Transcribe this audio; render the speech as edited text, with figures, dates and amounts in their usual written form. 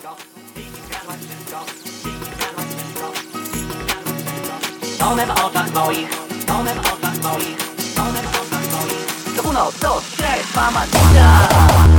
One w oczach moich, one w oczach moich, one w oczach moich. To północ, do trzech, mama,